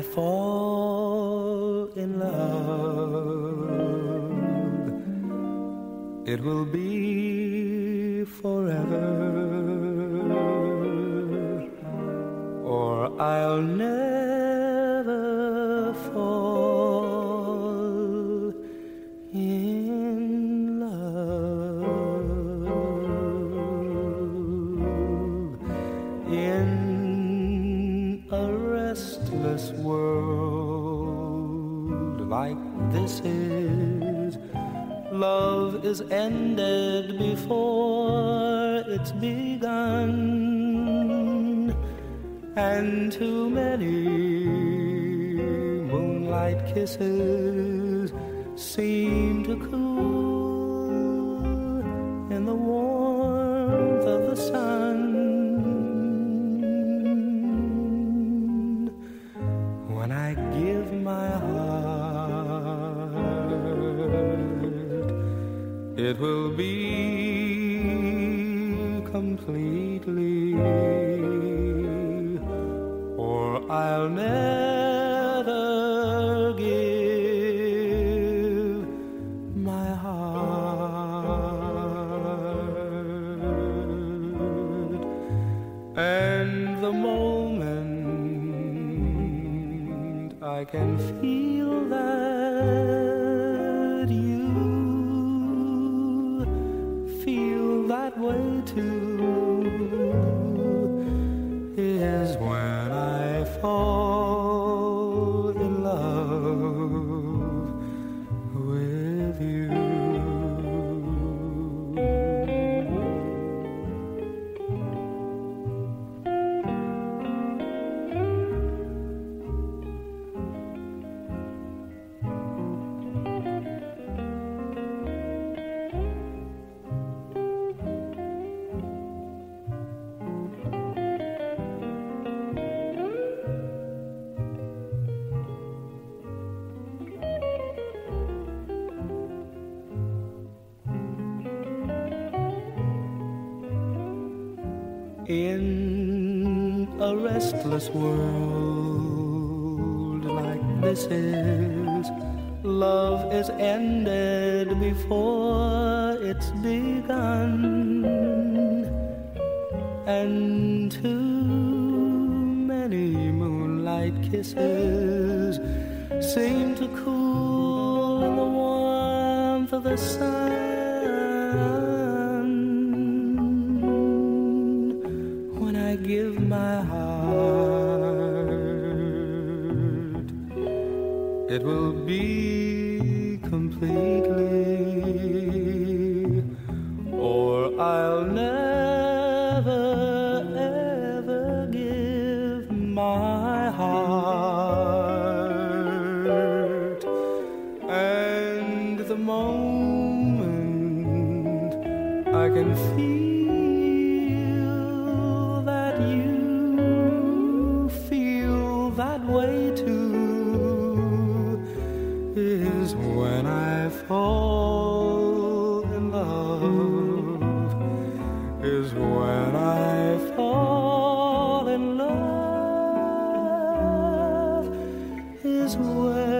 fall in love, it will be forever, or I'll never fall in love. In a restless world like this is, love is ended before it's begun, and too many moonlight kisses seem to cool in the warmth of the sun. When I give my heart, it will be completely, or I'll never give my heart. And the moment I can feel that you feel that way too is when I fall in love with you. In a restless world like this is, love is ended before it's begun, and too many moonlight kisses seem to cool in the warmth of the sun. I give my heart, it will be completely, or I'll never ever give my heart. And the moment I can feel that way too is when I fall in love, is when I fall in love, is when